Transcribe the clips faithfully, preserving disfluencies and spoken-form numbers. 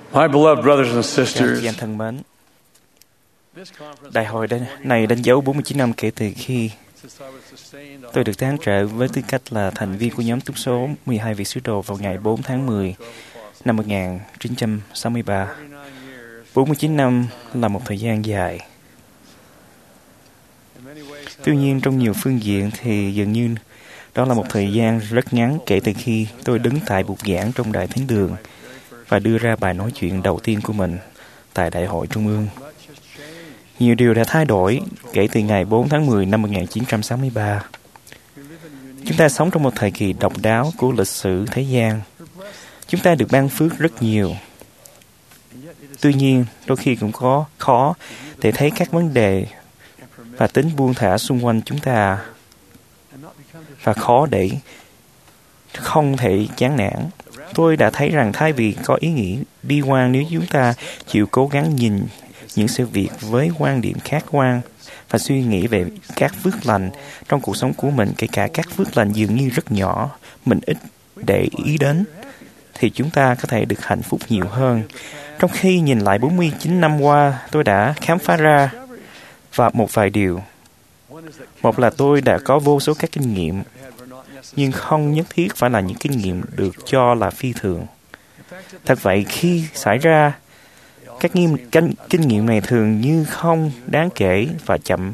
My beloved brothers and Chào sisters, chị em thân mến, đại hội đen- này đánh dấu bốn mươi chín năm kể từ khi tôi được tán trợ với tư cách là thành viên của nhóm túc số mười hai vị sứ đồ vào ngày bốn tháng mười năm một nghìn chín trăm sáu mươi ba. bốn mươi chín năm là một thời gian dài. Tuy nhiên, trong nhiều phương diện thì dường như đó là một thời gian rất ngắn kể từ khi tôi đứng tại bục giảng trong Đại Thánh Đường và đưa ra bài nói chuyện đầu tiên của mình tại Đại hội Trung ương. Nhiều điều đã thay đổi kể từ ngày bốn tháng mười năm một nghìn chín trăm sáu mươi ba. Chúng ta sống trong một thời kỳ độc đáo của lịch sử thế gian. Chúng ta được ban phước rất nhiều. Tuy nhiên, đôi khi cũng có khó để thấy các vấn đề và tính buông thả xung quanh chúng ta, và khó để không thể chán nản. Tôi đã thấy rằng thay vì có ý nghĩ bi quan, nếu chúng ta chịu cố gắng nhìn những sự việc với quan điểm khách quan và suy nghĩ về các phước lành trong cuộc sống của mình, kể cả các phước lành dường như rất nhỏ, mình ít để ý đến, thì chúng ta có thể được hạnh phúc nhiều hơn. Trong khi nhìn lại bốn mươi chín năm qua, tôi đã khám phá ra và một vài điều. Một là tôi đã có vô số các kinh nghiệm, nhưng không nhất thiết phải là những kinh nghiệm được cho là phi thường. Thật vậy, khi xảy ra, các nghiêm, kinh, kinh nghiệm này thường như không đáng kể và chậm,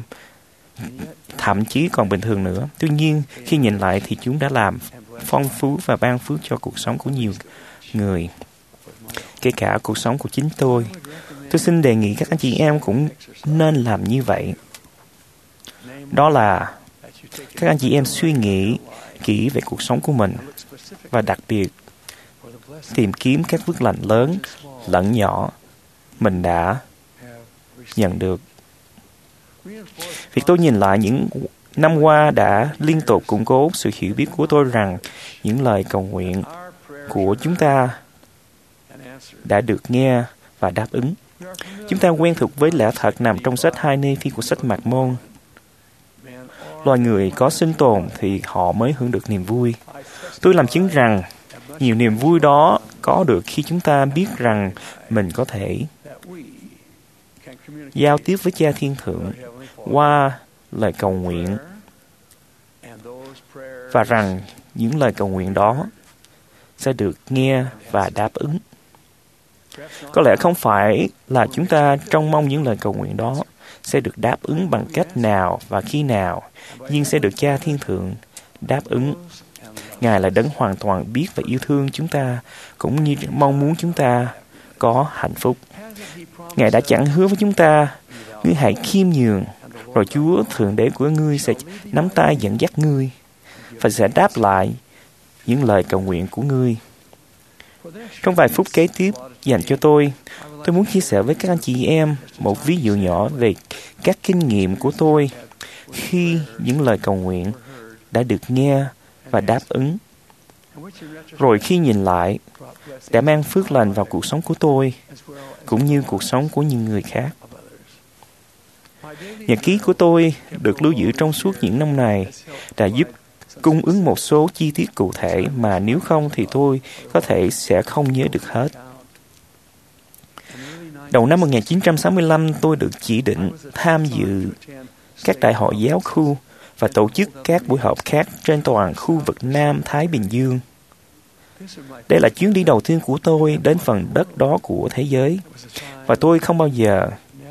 thậm chí còn bình thường nữa. Tuy nhiên, khi nhìn lại thì chúng đã làm phong phú và ban phước cho cuộc sống của nhiều người, kể cả cuộc sống của chính tôi. Tôi xin đề nghị các anh chị em cũng nên làm như vậy. Đó là các anh chị em suy nghĩ kỹ về cuộc sống của mình và đặc biệt tìm kiếm các phước lành lớn lẫn nhỏ mình đã nhận được. Việc tôi nhìn lại những năm qua đã liên tục củng cố sự hiểu biết của tôi rằng những lời cầu nguyện của chúng ta đã được nghe và đáp ứng. Chúng ta quen thuộc với lẽ thật nằm trong sách Hai Nê-phi của sách Mạc Môn. Loài người có sinh tồn thì họ mới hưởng được niềm vui. Tôi làm chứng rằng nhiều niềm vui đó có được khi chúng ta biết rằng mình có thể giao tiếp với Cha Thiên Thượng qua lời cầu nguyện, và rằng những lời cầu nguyện đó sẽ được nghe và đáp ứng. Có lẽ không phải là chúng ta trông mong những lời cầu nguyện đó sẽ được đáp ứng bằng cách nào và khi nào, nhưng sẽ được Cha Thiên Thượng đáp ứng. Ngài là đấng hoàn toàn biết và yêu thương chúng ta, cũng như mong muốn chúng ta có hạnh phúc. Ngài đã chẳng hứa với chúng ta, ngươi hãy khiêm nhường, rồi Chúa Thượng Đế của ngươi sẽ nắm tay dẫn dắt ngươi, và sẽ đáp lại những lời cầu nguyện của ngươi. Trong vài phút kế tiếp dành cho tôi, tôi muốn chia sẻ với các anh chị em một ví dụ nhỏ về các kinh nghiệm của tôi khi những lời cầu nguyện đã được nghe và đáp ứng, rồi khi nhìn lại đã mang phước lành vào cuộc sống của tôi cũng như cuộc sống của những người khác. Nhật ký của tôi được lưu giữ trong suốt những năm này đã giúp cung ứng một số chi tiết cụ thể mà nếu không thì tôi có thể sẽ không nhớ được hết. Đầu năm một nghìn chín trăm sáu mươi lăm, tôi được chỉ định tham dự các đại hội giáo khu và tổ chức các buổi họp khác trên toàn khu vực Nam Thái Bình Dương. Đây là chuyến đi đầu tiên của tôi đến phần đất đó của thế giới, và tôi không bao giờ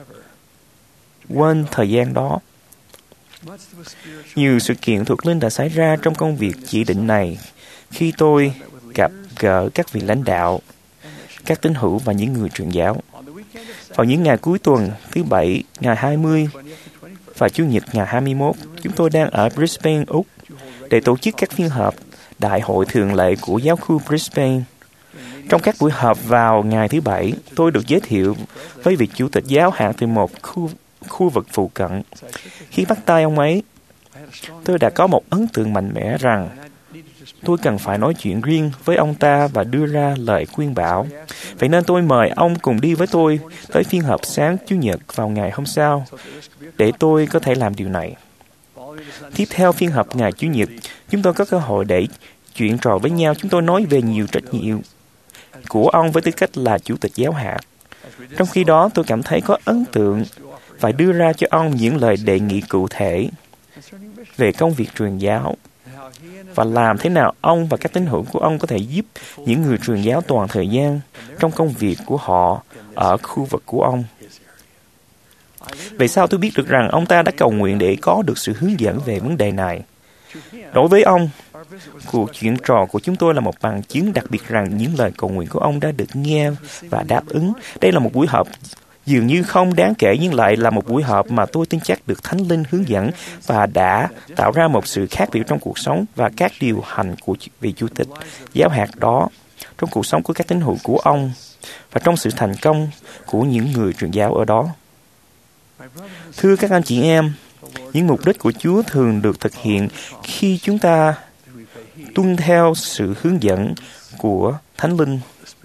quên thời gian đó. Nhiều sự kiện thuộc linh đã xảy ra trong công việc chỉ định này khi tôi gặp gỡ các vị lãnh đạo, các tín hữu và những người truyền giáo. Vào những ngày cuối tuần, thứ Bảy ngày hai mươi và Chủ nhật ngày hai mươi mốt, chúng tôi đang ở Brisbane, Úc, để tổ chức các phiên họp đại hội thường lệ của giáo khu Brisbane. Trong các buổi họp vào ngày thứ Bảy, tôi được giới thiệu với vị chủ tịch giáo hạng từ một khu, khu vực phụ cận. Khi bắt tay ông ấy, tôi đã có một ấn tượng mạnh mẽ rằng tôi cần phải nói chuyện riêng với ông ta và đưa ra lời khuyên bảo. Vậy nên tôi mời ông cùng đi với tôi tới phiên họp sáng Chủ nhật vào ngày hôm sau, để tôi có thể làm điều này. Tiếp theo phiên họp ngày Chủ nhật, chúng tôi có cơ hội để chuyện trò với nhau. Chúng tôi nói về nhiều trách nhiệm của ông với tư cách là Chủ tịch giáo hạt. Trong khi đó, tôi cảm thấy có ấn tượng phải đưa ra cho ông những lời đề nghị cụ thể về công việc truyền giáo và làm thế nào ông và các tín hữu của ông có thể giúp những người truyền giáo toàn thời gian trong công việc của họ ở khu vực của ông. Vậy sao tôi biết được rằng ông ta đã cầu nguyện để có được sự hướng dẫn về vấn đề này? Đối với ông, cuộc chuyện trò của chúng tôi là một bằng chứng đặc biệt rằng những lời cầu nguyện của ông đã được nghe và đáp ứng. Đây là một buổi họp dường như không đáng kể nhưng lại là một buổi họp mà tôi tin chắc được Thánh Linh hướng dẫn và đã tạo ra một sự khác biệt trong cuộc sống và các điều hành của vị Chủ tịch giáo hạt đó, trong cuộc sống của các tín hữu của ông và trong sự thành công của những người truyền giáo ở đó. Thưa các anh chị em, những mục đích của Chúa thường được thực hiện khi chúng ta tuân theo sự hướng dẫn của Thánh Linh.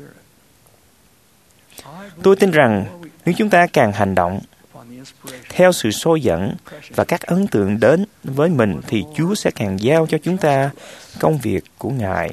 Tôi tin rằng nếu chúng ta càng hành động theo sự soi dẫn và các ấn tượng đến với mình thì Chúa sẽ càng giao cho chúng ta công việc của Ngài.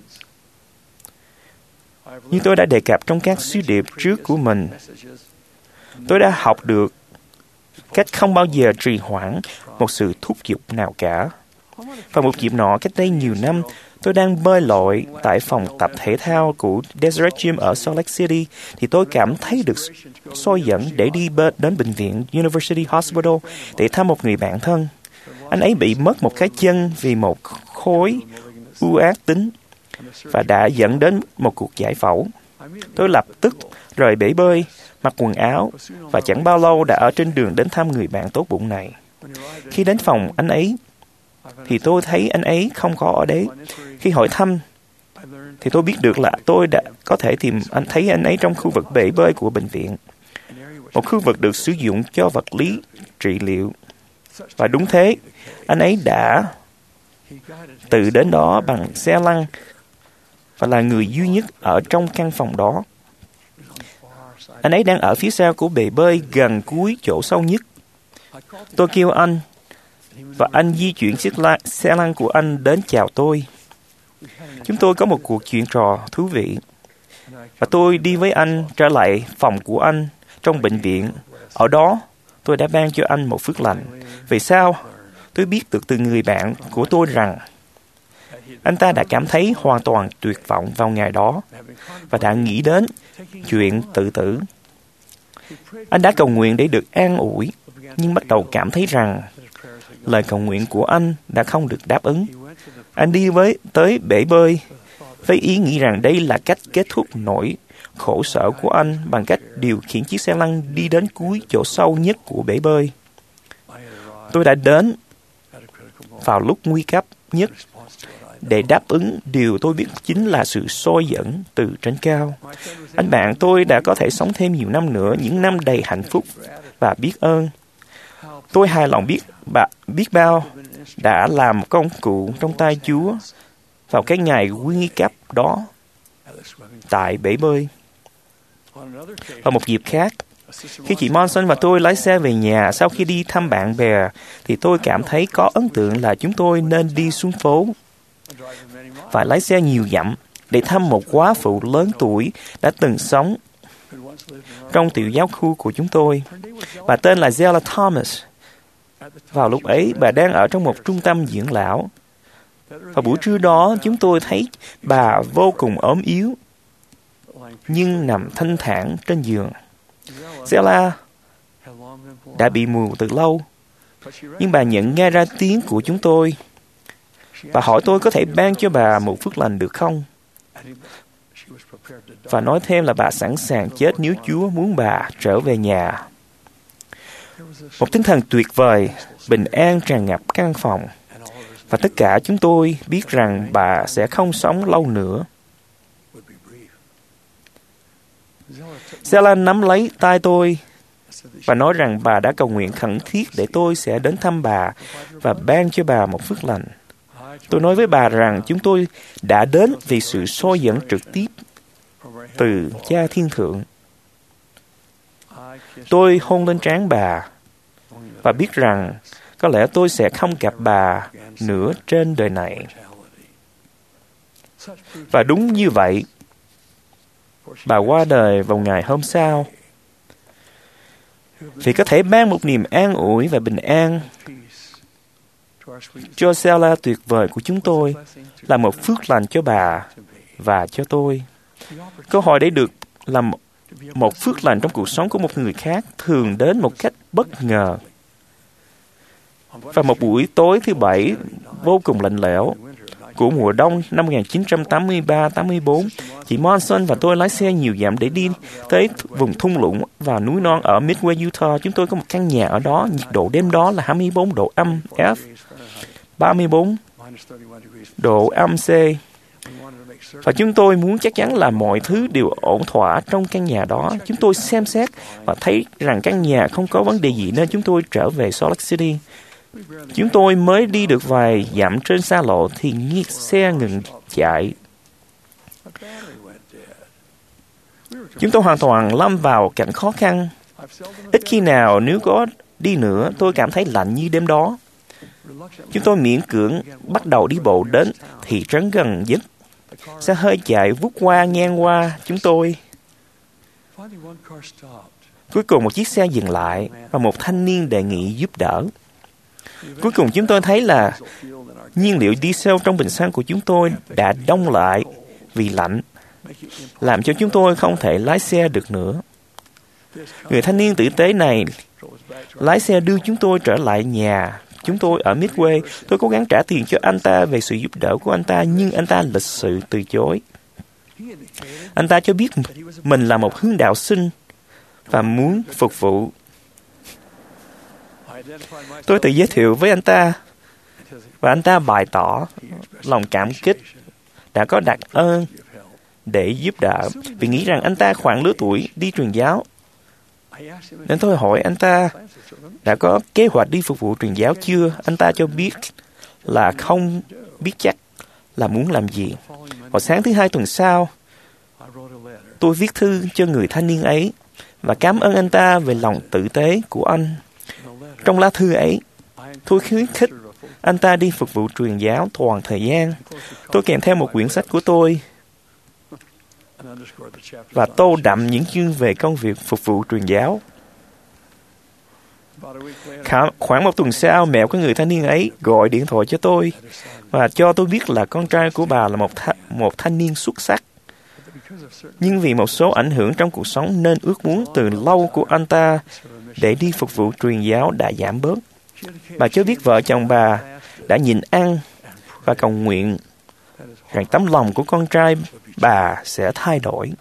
Như tôi đã đề cập trong các sứ điệp trước của mình, tôi đã học được cách không bao giờ trì hoãn một sự thúc giục nào cả. Và một dịp nọ cách đây nhiều năm, tôi đang bơi lội tại phòng tập thể thao của Deseret Gym ở Salt Lake City, thì tôi cảm thấy được soi dẫn để đi đến bệnh viện University Hospital để thăm một người bạn thân. Anh ấy bị mất một cái chân vì một khối u ác tính và đã dẫn đến một cuộc giải phẫu. Tôi lập tức rời bể bơi, mặc quần áo và chẳng bao lâu đã ở trên đường đến thăm người bạn tốt bụng này. Khi đến phòng anh ấy, thì tôi thấy anh ấy không có ở đấy. Khi hỏi thăm, thì tôi biết được là tôi đã có thể tìm anh thấy anh ấy trong khu vực bể bơi của bệnh viện, một khu vực được sử dụng cho vật lý trị liệu. Và đúng thế, anh ấy đã tự đến đó bằng xe lăn và là người duy nhất ở trong căn phòng đó. Anh ấy đang ở phía sau của bể bơi gần cuối chỗ sâu nhất. Tôi kêu anh và anh di chuyển chiếc la, xe lăn của anh đến chào tôi. Chúng tôi có một cuộc chuyện trò thú vị. Và tôi đi với anh trở lại phòng của anh trong bệnh viện. Ở đó, tôi đã ban cho anh một phước lành. Vì sao? Tôi biết được từ người bạn của tôi rằng anh ta đã cảm thấy hoàn toàn tuyệt vọng vào ngày đó và đã nghĩ đến chuyện tự tử. Anh đã cầu nguyện để được an ủi, nhưng bắt đầu cảm thấy rằng lời cầu nguyện của anh đã không được đáp ứng. Anh đi với tới bể bơi với ý nghĩ rằng đây là cách kết thúc nỗi khổ sở của anh bằng cách điều khiển chiếc xe lăn đi đến cuối chỗ sâu nhất của bể bơi. Tôi đã đến vào lúc nguy cấp nhất để đáp ứng điều tôi biết chính là sự soi dẫn từ trên cao. Anh bạn tôi đã có thể sống thêm nhiều năm nữa, những năm đầy hạnh phúc và biết ơn. Tôi hài lòng biết bà, biết bao đã làm một công cụ trong tay Chúa vào cái ngày nguy cấp đó tại bể bơi. Vào một dịp khác, khi chị Monson và tôi lái xe về nhà sau khi đi thăm bạn bè, thì tôi cảm thấy có ấn tượng là chúng tôi nên đi xuống phố và lái xe nhiều dặm để thăm một góa phụ lớn tuổi đã từng sống trong tiểu giáo khu của chúng tôi. Bà tên là Zella Thomas. Vào lúc ấy, bà đang ở trong một trung tâm dưỡng lão. Vào buổi trưa đó, chúng tôi thấy bà vô cùng ốm yếu, nhưng nằm thanh thản trên giường. Zella đã bị mù từ lâu, nhưng bà nhận nghe ra tiếng của chúng tôi. Bà hỏi tôi có thể ban cho bà một phước lành được không? Và nói thêm là bà sẵn sàng chết nếu Chúa muốn bà trở về nhà. Một tinh thần tuyệt vời, bình an tràn ngập căn phòng. Và tất cả chúng tôi biết rằng bà sẽ không sống lâu nữa. Zella nắm lấy tay tôi và nói rằng bà đã cầu nguyện khẩn thiết để tôi sẽ đến thăm bà và ban cho bà một phước lành. Tôi nói với bà rằng chúng tôi đã đến vì sự soi dẫn trực tiếp từ Cha Thiên Thượng. Tôi hôn lên trán bà và biết rằng có lẽ tôi sẽ không gặp bà nữa trên đời này. Và đúng như vậy, Bà qua đời vào ngày hôm sau. Vì có thể ban một niềm an ủi và bình an cho Sela tuyệt vời của chúng tôi, là một phước lành cho bà và cho tôi. Cơ hội để được làm một phước lành trong cuộc sống của một người khác thường đến một cách bất ngờ. Và một buổi tối thứ Bảy vô cùng lạnh lẽo của mùa đông năm một nghìn chín trăm tám mươi ba tám mươi bốn, chị Monson và tôi lái xe nhiều dặm để đi tới vùng thung lũng và núi non ở Midway, Utah. Chúng tôi có một căn nhà ở đó. Nhiệt độ đêm đó là hai mươi bốn độ âm F, ba mươi bốn độ âm C. Và chúng tôi muốn chắc chắn là mọi thứ đều ổn thỏa trong căn nhà đó. Chúng tôi xem xét và thấy rằng căn nhà không có vấn đề gì nên chúng tôi trở về Salt Lake City. Chúng tôi mới đi được vài dặm trên xa lộ thì nghe xe ngừng chạy. Chúng tôi hoàn toàn lâm vào cảnh khó khăn. Ít khi nào nếu có đi nữa tôi cảm thấy lạnh như đêm đó. Chúng tôi miễn cưỡng bắt đầu đi bộ đến thị trấn gần nhất. Xe hơi chạy vút qua ngang qua chúng tôi. Cuối cùng một chiếc xe dừng lại và một thanh niên đề nghị giúp đỡ. Cuối cùng chúng tôi thấy là nhiên liệu diesel trong bình xăng của chúng tôi đã đông lại vì lạnh, làm cho chúng tôi không thể lái xe được nữa. Người thanh niên tử tế này lái xe đưa chúng tôi trở lại nhà chúng tôi ở Midway. Tôi cố gắng trả tiền cho anh ta về sự giúp đỡ của anh ta, nhưng anh ta lịch sự từ chối. Anh ta cho biết mình là một hướng đạo sinh và muốn phục vụ. Tôi tự giới thiệu với anh ta và anh ta bày tỏ lòng cảm kích đã có đặc ơn để giúp đỡ, vì nghĩ rằng anh ta khoảng lứa tuổi đi truyền giáo. Nên tôi hỏi anh ta đã có kế hoạch đi phục vụ truyền giáo chưa. Anh ta cho biết là không biết chắc là muốn làm gì. Vào sáng thứ hai tuần sau, tôi viết thư cho người thanh niên ấy và cảm ơn anh ta về lòng tử tế của anh. Trong lá thư ấy, tôi khuyến khích anh ta đi phục vụ truyền giáo toàn thời gian. Tôi kèm theo một quyển sách của tôi và tô đậm những chương về công việc phục vụ truyền giáo. Khoảng một tuần sau, mẹ của người thanh niên ấy gọi điện thoại cho tôi và cho tôi biết là con trai của bà là một, tha- một thanh niên xuất sắc. Nhưng vì một số ảnh hưởng trong cuộc sống nên ước muốn từ lâu của anh ta để đi phục vụ truyền giáo đã giảm bớt. Bà cho biết vợ chồng bà đã nhịn ăn và cầu nguyện rằng tấm lòng của con trai bà sẽ thay đổi.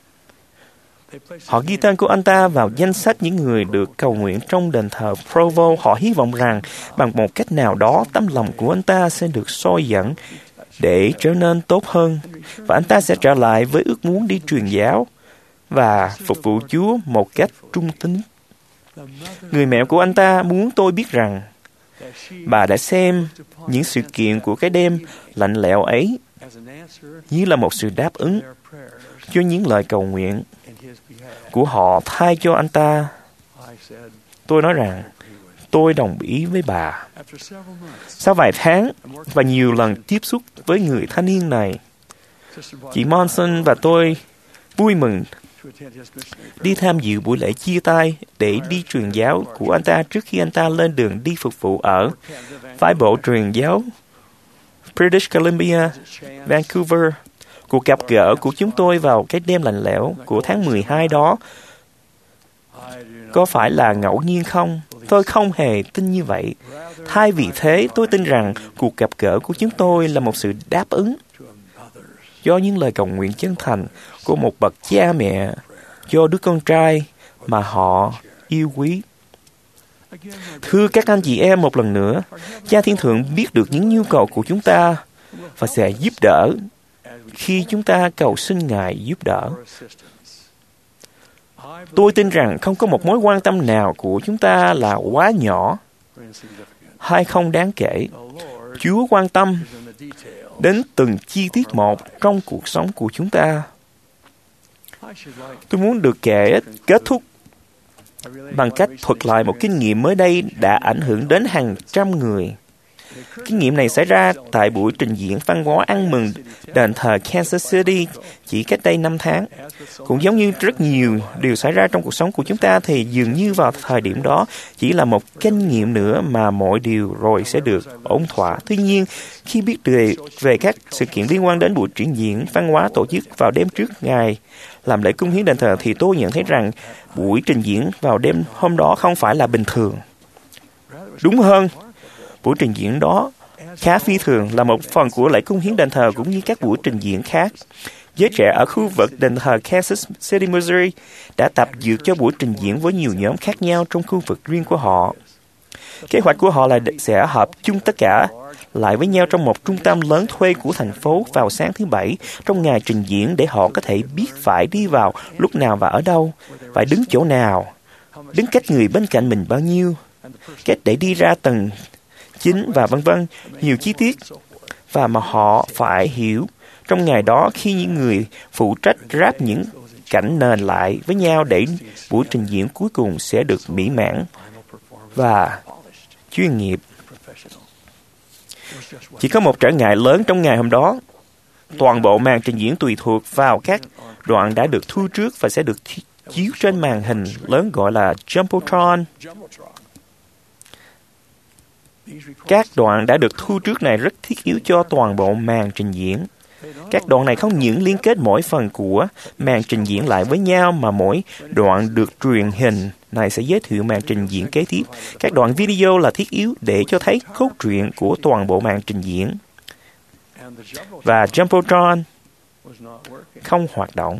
Họ ghi tên của anh ta vào danh sách những người được cầu nguyện trong đền thờ Provo. Họ hy vọng rằng bằng một cách nào đó tấm lòng của anh ta sẽ được soi dẫn để trở nên tốt hơn, và anh ta sẽ trở lại với ước muốn đi truyền giáo và phục vụ Chúa một cách trung tín. Người mẹ của anh ta muốn tôi biết rằng bà đã xem những sự kiện của cái đêm lạnh lẽo ấy như là một sự đáp ứng cho những lời cầu nguyện của họ thay cho anh ta. Tôi nói rằng tôi đồng ý với bà. Sau vài tháng và nhiều lần tiếp xúc với người thanh niên này, chị Monson và tôi vui mừng đi tham dự buổi lễ chia tay để đi truyền giáo của anh ta trước khi anh ta lên đường đi phục vụ ở phái bộ truyền giáo British Columbia, Vancouver. Cuộc gặp gỡ của chúng tôi vào cái đêm lạnh lẽo của tháng mười hai đó có phải là ngẫu nhiên không? Tôi không hề tin như vậy. Thay vì thế, tôi tin rằng cuộc gặp gỡ của chúng tôi là một sự đáp ứng do những lời cầu nguyện chân thành của một bậc cha mẹ cho đứa con trai mà họ yêu quý. Thưa các anh chị em, một lần nữa, Cha Thiên Thượng biết được những nhu cầu của chúng ta và sẽ giúp đỡ khi chúng ta cầu xin Ngài giúp đỡ. Tôi tin rằng không có một mối quan tâm nào của chúng ta là quá nhỏ hay không đáng kể. Chúa quan tâm đến từng chi tiết một trong cuộc sống của chúng ta. Tôi muốn được kể kết thúc bằng cách thuật lại một kinh nghiệm mới đây đã ảnh hưởng đến hàng trăm người. Kinh nghiệm này xảy ra tại buổi trình diễn văn hóa ăn mừng đền thờ Kansas City chỉ cách đây năm tháng. Cũng giống như rất nhiều điều xảy ra trong cuộc sống của chúng ta thì dường như vào thời điểm đó chỉ là một kinh nghiệm nữa mà mọi điều rồi sẽ được ổn thỏa. Tuy nhiên, khi biết về, về các sự kiện liên quan đến buổi trình diễn văn hóa tổ chức vào đêm trước ngày làm lễ cúng hiến đền thờ thì tôi nhận thấy rằng buổi trình diễn vào đêm hôm đó không phải là bình thường. Đúng hơn, buổi trình diễn đó khá phi thường, là một phần của lễ cúng hiến đền thờ cũng như các buổi trình diễn khác. Giới trẻ ở khu vực đền thờ Kansas City, Missouri đã tập dượt cho buổi trình diễn với nhiều nhóm khác nhau trong khu vực riêng của họ. Kế hoạch của họ là sẽ hợp chung tất cả lại với nhau trong một trung tâm lớn thuê của thành phố vào sáng thứ Bảy trong ngày trình diễn để họ có thể biết phải đi vào lúc nào và ở đâu, phải đứng chỗ nào, đứng cách người bên cạnh mình bao nhiêu, cách để đi ra tầng chính và vân vân, nhiều chi tiết và mà họ phải hiểu trong ngày đó khi những người phụ trách ráp những cảnh nền lại với nhau để buổi trình diễn cuối cùng sẽ được mỹ mãn và chuyên nghiệp. Chỉ có một trở ngại lớn trong ngày hôm đó. Toàn bộ màn trình diễn tùy thuộc vào các đoạn đã được thu trước và sẽ được chiếu trên màn hình lớn gọi là Jumbotron. Các đoạn đã được thu trước này rất thiết yếu cho toàn bộ màn trình diễn. Các đoạn này không những liên kết mỗi phần của màn trình diễn lại với nhau mà mỗi đoạn được truyền hình này sẽ giới thiệu màn trình diễn kế tiếp. Các đoạn video là thiết yếu để cho thấy cốt truyện của toàn bộ màn trình diễn. Và Jumbotron không hoạt động.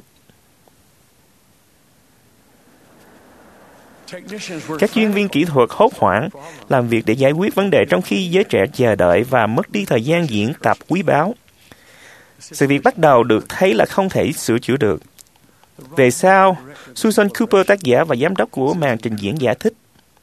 Các chuyên viên kỹ thuật hốt hoảng làm việc để giải quyết vấn đề trong khi giới trẻ chờ đợi và mất đi thời gian diễn tập quý báu. Sự việc bắt đầu được thấy là không thể sửa chữa được. Về sau, Susan Cooper, tác giả và giám đốc của màn trình diễn, giải thích.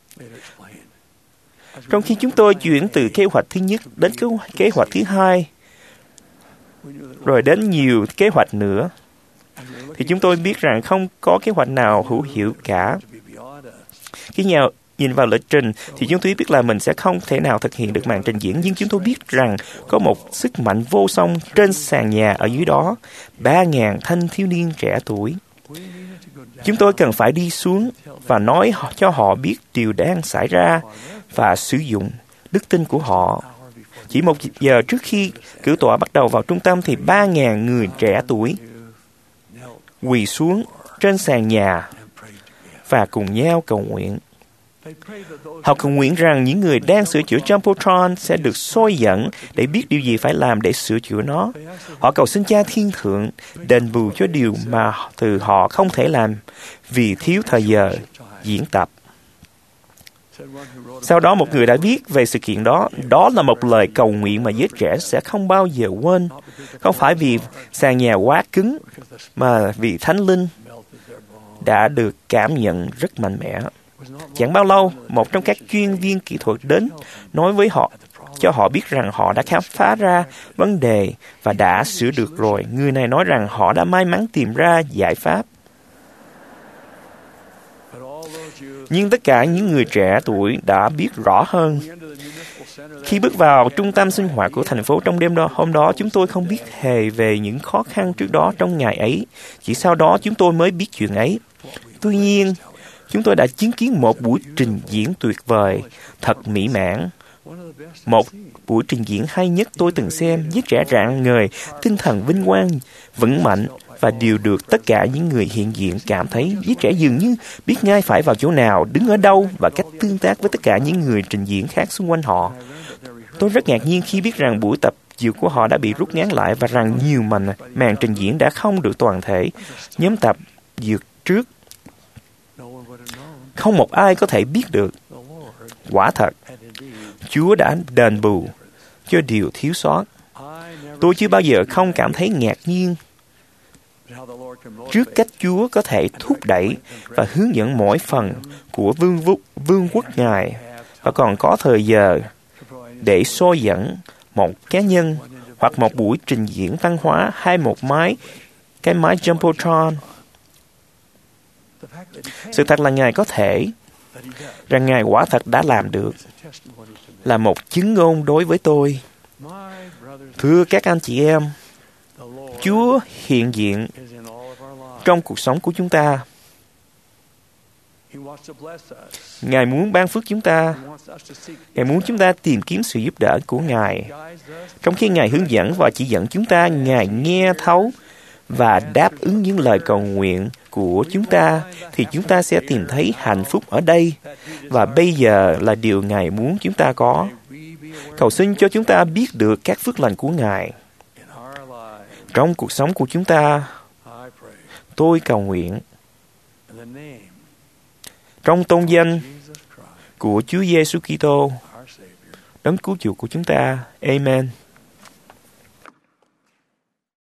Trong khi chúng tôi chuyển từ kế hoạch thứ nhất đến kế hoạch thứ hai, rồi đến nhiều kế hoạch nữa, thì chúng tôi biết rằng không có kế hoạch nào hữu hiệu cả. Khi nhau nhìn vào lịch trình thì chúng tôi biết là mình sẽ không thể nào thực hiện được màn trình diễn, nhưng chúng tôi biết rằng có một sức mạnh vô song trên sàn nhà ở dưới đó, ba ngàn thanh thiếu niên trẻ tuổi. Chúng tôi cần phải đi xuống và nói cho họ biết điều đang xảy ra và sử dụng đức tin của họ. Chỉ một giờ trước khi cử tọa bắt đầu vào trung tâm thì ba ngàn người trẻ tuổi quỳ xuống trên sàn nhà và cùng nhau cầu nguyện. Họ cầu nguyện rằng những người đang sửa chữa Jumbotron sẽ được soi dẫn để biết điều gì phải làm để sửa chữa nó. Họ cầu xin Cha Thiên Thượng đền bù cho điều mà từ họ không thể làm vì thiếu thời giờ diễn tập. Sau đó một người đã viết về sự kiện đó, đó là một lời cầu nguyện mà giới trẻ sẽ không bao giờ quên. Không phải vì sàn nhà quá cứng, mà vì Thánh Linh đã được cảm nhận rất mạnh mẽ. Chẳng bao lâu, một trong các chuyên viên kỹ thuật đến nói với họ, cho họ biết rằng họ đã khám phá ra vấn đề và đã sửa được rồi. Người này nói rằng họ đã may mắn tìm ra giải pháp. Nhưng tất cả những người trẻ tuổi đã biết rõ hơn. Khi bước vào trung tâm sinh hoạt của thành phố trong đêm đó, hôm đó chúng tôi không biết hề về những khó khăn trước đó trong ngày ấy. Chỉ sau đó chúng tôi mới biết chuyện ấy. Tuy nhiên, chúng tôi đã chứng kiến một buổi trình diễn tuyệt vời, thật mỹ mãn. Một buổi trình diễn hay nhất tôi từng xem, với trẻ rạng ngời, tinh thần vinh quang, vững mạnh và điều được tất cả những người hiện diện cảm thấy. Với trẻ dường như biết ngay phải vào chỗ nào, đứng ở đâu và cách tương tác với tất cả những người trình diễn khác xung quanh họ. Tôi rất ngạc nhiên khi biết rằng buổi tập dượt của họ đã bị rút ngắn lại và rằng nhiều màn, màn trình diễn đã không được toàn thể. Nhóm tập dượt trước không một ai có thể biết được. Quả thật, Chúa đã đền bù cho điều thiếu sót. Tôi chưa bao giờ không cảm thấy ngạc nhiên trước cách Chúa có thể thúc đẩy và hướng dẫn mỗi phần của vương, vũ, vương quốc Ngài và còn có thời giờ để soi dẫn một cá nhân hoặc một buổi trình diễn văn hóa hay một máy, cái máy Jumbotron. Sự thật là Ngài có thể rằng Ngài quả thật đã làm được, là một chứng ngôn đối với tôi. Thưa các anh chị em, Chúa hiện diện trong cuộc sống của chúng ta. Ngài muốn ban phước chúng ta. Ngài muốn chúng ta tìm kiếm sự giúp đỡ của Ngài. Trong khi Ngài hướng dẫn và chỉ dẫn chúng ta, Ngài nghe thấu và đáp ứng những lời cầu nguyện của chúng ta, thì chúng ta sẽ tìm thấy hạnh phúc ở đây. Và bây giờ là điều Ngài muốn chúng ta có. Cầu xin cho chúng ta biết được các phước lành của Ngài trong cuộc sống của chúng ta. Tôi cầu nguyện trong tôn danh của Chúa Giêsu Kitô, Đấng Cứu Chuộc của chúng ta. Amen.